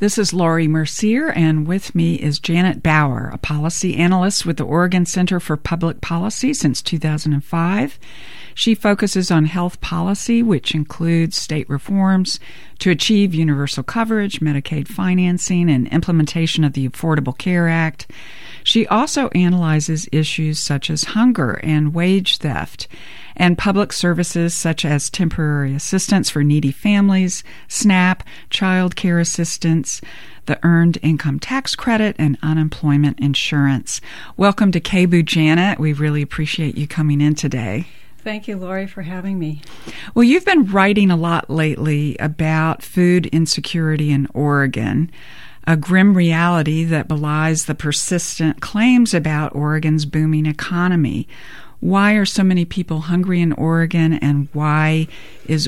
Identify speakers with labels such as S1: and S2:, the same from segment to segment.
S1: This is Laurie Mercier, and with me is Janet Bauer, a policy analyst with the Oregon Center for Public Policy since 2005. She focuses on health policy, which includes state reforms to achieve universal coverage, Medicaid financing, and implementation of the Affordable Care Act. She also analyzes issues such as hunger and wage theft, and public services such as temporary assistance for needy families, SNAP, child care assistance, the Earned Income Tax Credit, and unemployment insurance. Welcome to KBOO, Janet. We really appreciate you coming in today.
S2: Thank you, Laurie, for having me.
S1: Well, you've been writing a lot lately about food insecurity in Oregon, a grim reality that belies the persistent claims about Oregon's booming economy. Why are so many people hungry in Oregon, and why does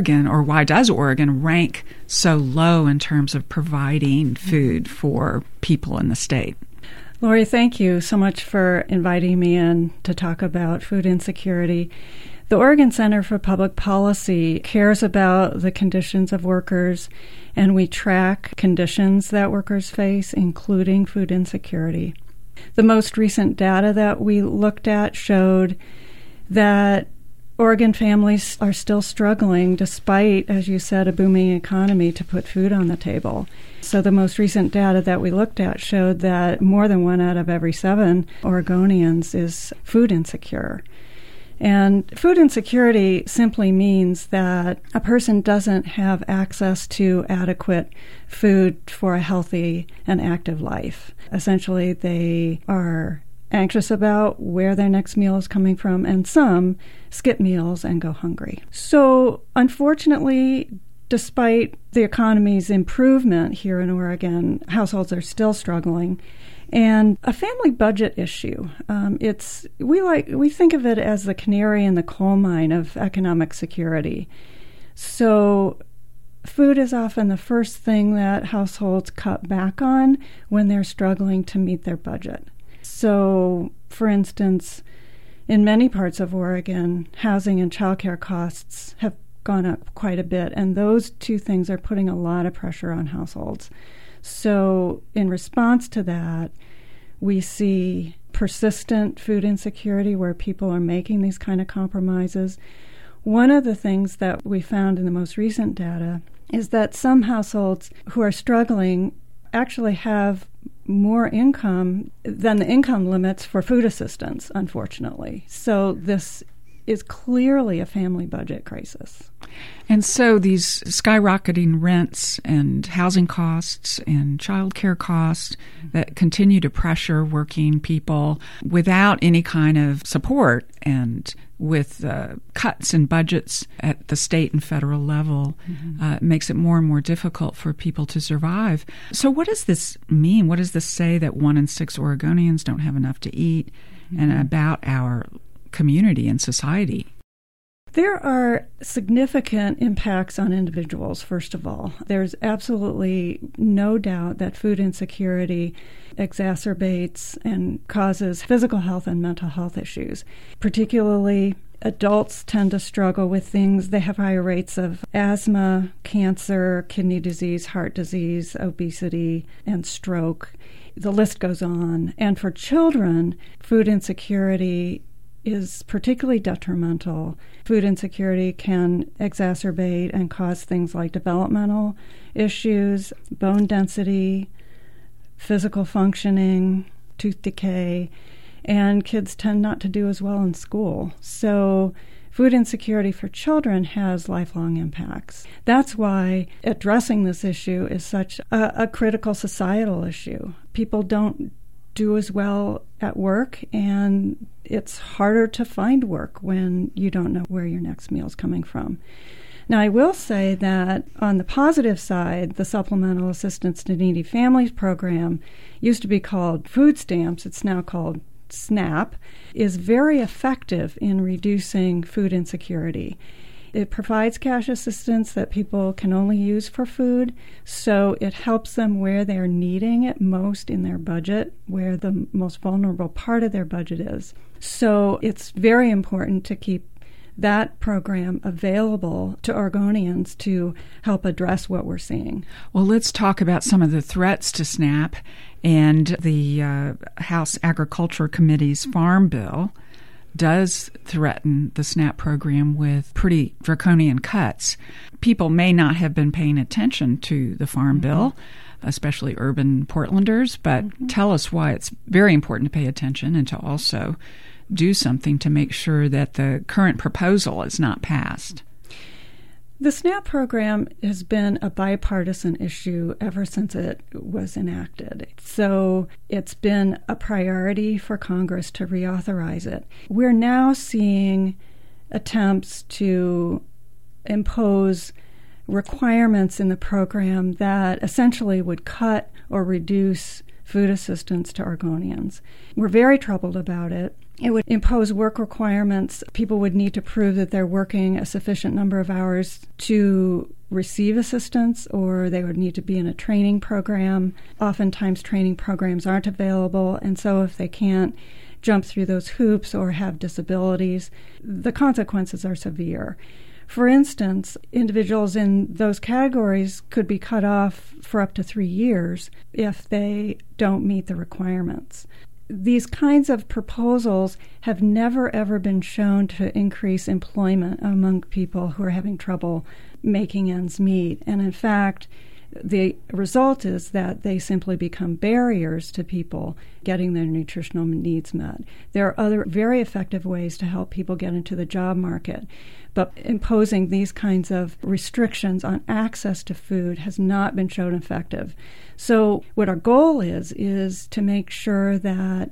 S1: Oregon rank so low in terms of providing food for people in the state?
S2: Laurie, thank you so much for inviting me in to talk about food insecurity. The Oregon Center for Public Policy cares about the conditions of workers, and we track conditions that workers face, including food insecurity. The most recent data that we looked at showed that Oregon families are still struggling, despite, as you said, a booming economy, to put food on the table. So the most recent data that we looked at showed that more than 1 out of every 7 Oregonians is food insecure. And food insecurity simply means that a person doesn't have access to adequate food for a healthy and active life. Essentially, they are anxious about where their next meal is coming from, and some skip meals and go hungry. So, unfortunately, despite the economy's improvement here in Oregon, households are still struggling. And a family budget issue. We think of it as the canary in the coal mine of economic security. So food is often the first thing that households cut back on when they're struggling to meet their budget. So, for instance, in many parts of Oregon, housing and childcare costs have gone up quite a bit, and those two things are putting a lot of pressure on households. So in response to that, we see persistent food insecurity where people are making these kind of compromises. One of the things that we found in the most recent data is that some households who are struggling actually have more income than the income limits for food assistance, unfortunately. So this is clearly a family budget crisis.
S1: And so these skyrocketing rents and housing costs and child care costs that continue to pressure working people without any kind of support, and with cuts in budgets at the state and federal level, makes it more and more difficult for people to survive. So what does this mean? What does this say that 1 in 6 Oregonians don't have enough to eat, and about our community and society?
S2: There are significant impacts on individuals, first of all. There's absolutely no doubt that food insecurity exacerbates and causes physical health and mental health issues. Particularly, adults tend to struggle with things. They have higher rates of asthma, cancer, kidney disease, heart disease, obesity, and stroke. The list goes on. And for children, food insecurity is particularly detrimental. Food insecurity can exacerbate and cause things like developmental issues, bone density, physical functioning, tooth decay, and kids tend not to do as well in school. So food insecurity for children has lifelong impacts. That's why addressing this issue is such a critical societal issue. People don't do as well at work, and it's harder to find work when you don't know where your next meal is coming from. Now, I will say that on the positive side, the Supplemental Assistance to Needy Families program used to be called food stamps. It's now called SNAP, is very effective in reducing food insecurity. It provides cash assistance that people can only use for food, so it helps them where they're needing it most in their budget, where the most vulnerable part of their budget is. So it's very important to keep that program available to Oregonians to help address what we're seeing.
S1: Well, let's talk about some of the threats to SNAP and the House Agriculture Committee's Farm Bill does threaten the SNAP program with pretty draconian cuts. People may not have been paying attention to the Farm Bill, especially urban Portlanders, but tell us why it's very important to pay attention and to also do something to make sure that the current proposal is not passed.
S2: The SNAP program has been a bipartisan issue ever since it was enacted. So it's been a priority for Congress to reauthorize it. We're now seeing attempts to impose requirements in the program that essentially would cut or reduce food assistance to Oregonians. We're very troubled about it. It would impose work requirements. People would need to prove that they're working a sufficient number of hours to receive assistance, or they would need to be in a training program. Oftentimes training programs aren't available, and so if they can't jump through those hoops or have disabilities, the consequences are severe. For instance, individuals in those categories could be cut off for up to 3 years if they don't meet the requirements. These kinds of proposals have never, ever been shown to increase employment among people who are having trouble making ends meet. And in fact, the result is that they simply become barriers to people getting their nutritional needs met. There are other very effective ways to help people get into the job market, but imposing these kinds of restrictions on access to food has not been shown effective. So what our goal is to make sure that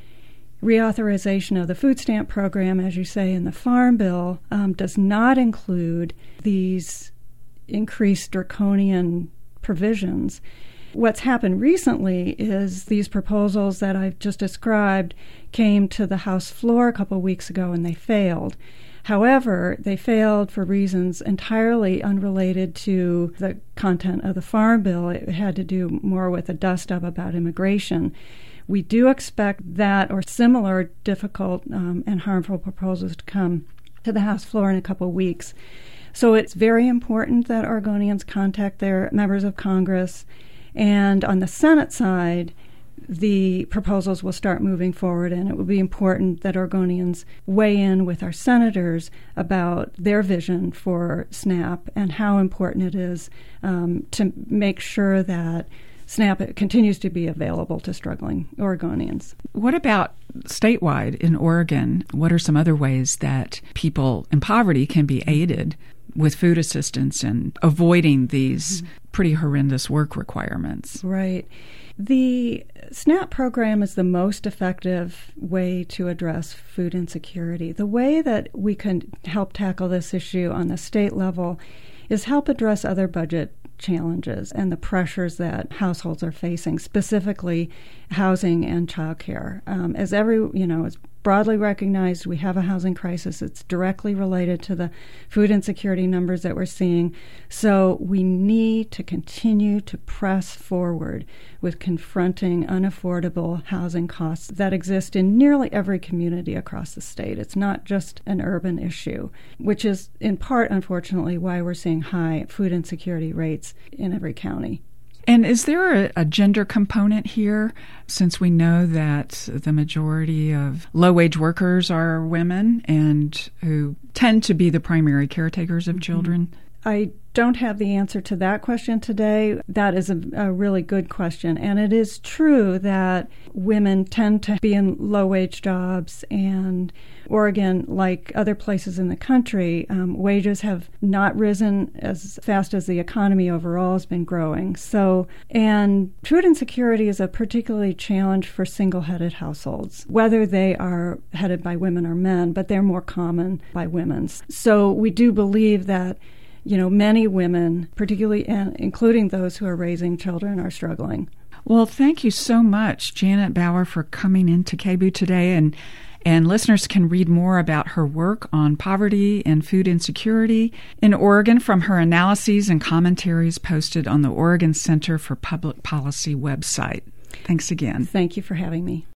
S2: reauthorization of the food stamp program, as you say, in the Farm Bill, does not include these increased draconian provisions. What's happened recently is these proposals that I've just described came to the House floor a couple of weeks ago and they failed. However, they failed for reasons entirely unrelated to the content of the Farm Bill. It had to do more with a dust-up about immigration. We do expect that or similar difficult and harmful proposals to come to the House floor in a couple of weeks. So it's very important that Oregonians contact their members of Congress. And on the Senate side, the proposals will start moving forward, and it will be important that Oregonians weigh in with our senators about their vision for SNAP and how important it is to make sure that SNAP continues to be available to struggling Oregonians.
S1: What about statewide in Oregon? What are some other ways that people in poverty can be aided with food assistance and avoiding these pretty horrendous work requirements?
S2: Right. The SNAP program is the most effective way to address food insecurity. The way that we can help tackle this issue on the state level is help address other budget challenges and the pressures that households are facing, specifically housing and childcare. It's broadly recognized we have a housing crisis. It's directly related to the food insecurity numbers that we're seeing. So we need to continue to press forward with confronting unaffordable housing costs that exist in nearly every community across the state. It's not just an urban issue, which is in part, unfortunately, why we're seeing high food insecurity rates in every county.
S1: And is there a gender component here, since we know that the majority of low-wage workers are women and who tend to be the primary caretakers of children?
S2: I don't have the answer to that question today. That is a really good question. And it is true that women tend to be in low-wage jobs, and Oregon, like other places in the country, wages have not risen as fast as the economy overall has been growing. And food insecurity is a particularly challenge for single-headed households, whether they are headed by women or men, but they're more common by women. So we do believe that many women, particularly including those who are raising children, are struggling.
S1: Well, thank you so much, Janet Bauer, for coming into KBOO today. And listeners can read more about her work on poverty and food insecurity in Oregon from her analyses and commentaries posted on the Oregon Center for Public Policy website. Thanks again.
S2: Thank you for having me.